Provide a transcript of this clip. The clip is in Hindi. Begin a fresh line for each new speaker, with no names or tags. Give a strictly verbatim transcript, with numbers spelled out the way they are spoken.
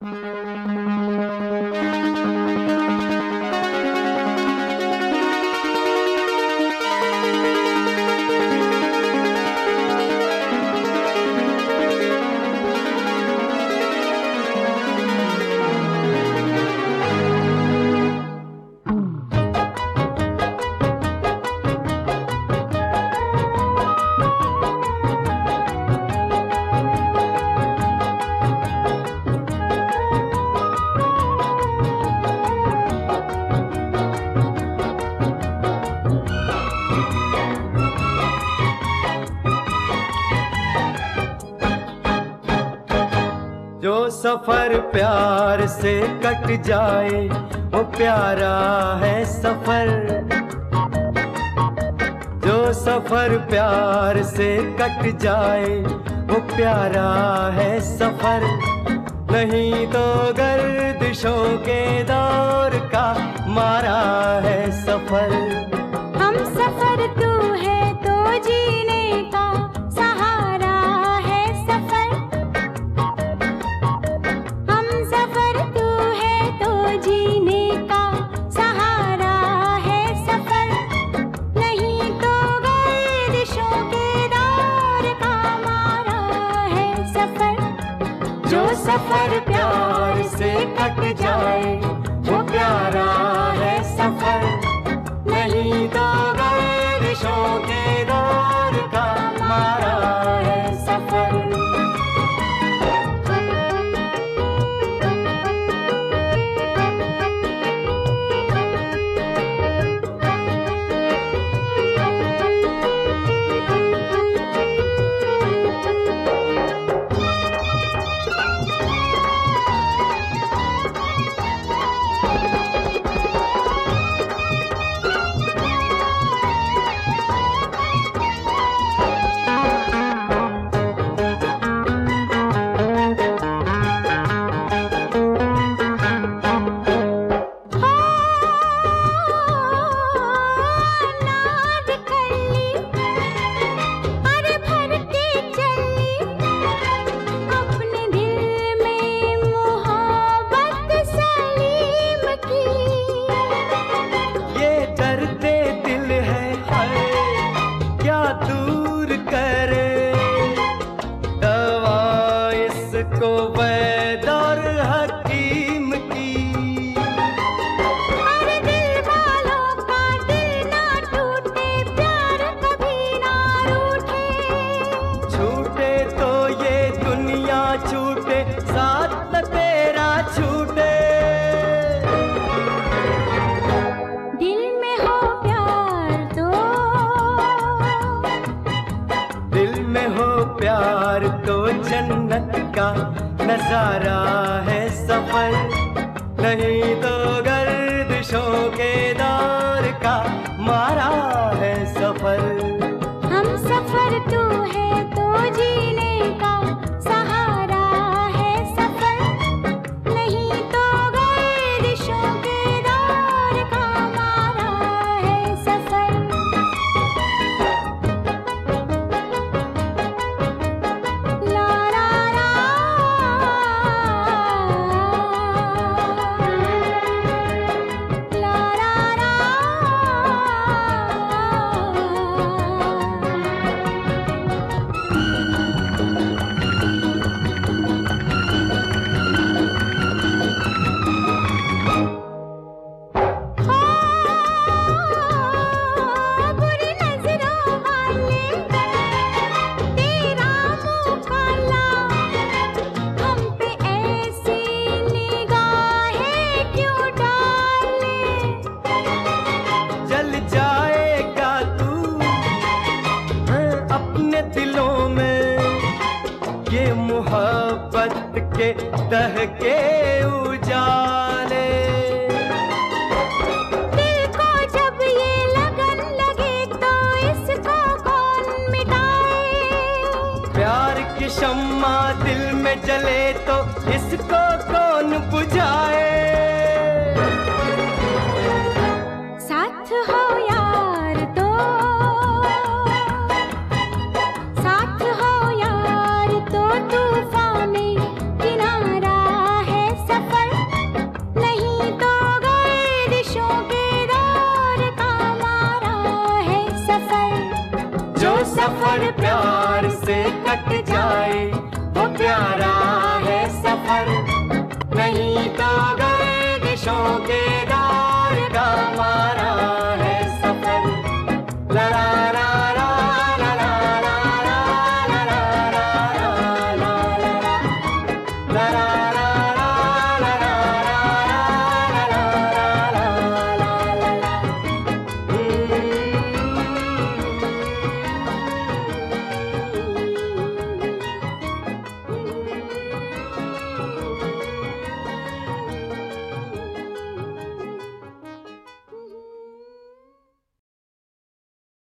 जो सफर प्यार से कट जाए वो प्यारा है सफर। जो सफर प्यार से कट जाए वो प्यारा है सफर। नहीं तो गर्दिशों के दौर का मारा है सफर।
हम सफर तू है तो जीने का सहारा है सफर। हम सफर तू है तो जीने का सहारा है सफर। नहीं तो गर्दिशों के दौर का मारा है सफर।
जो सफर प्यार से कट जाए वो प्यारा है सफर। नहीं तो गर्दिशों के दौर का मारा है सफर। प्यार तो जन्नत का नजारा है सफर। नहीं तो गर्दिशों के दौर का मारा है सफर।
हम सफर तू है तो जीने का सहारा है सफर। नहीं तो गर्दिशों के दौर का मारा है सफर।
मोहब्बत के दहके उजाले।
दिल को जब ये लगन लगे तो इसको कौन मिटाए।
प्यार की शम्मा दिल में जले तो इसको कौन बुझाए।
साथ हो यार तो साथ हो यार तो तूफान में किनारा है
वो प्यारा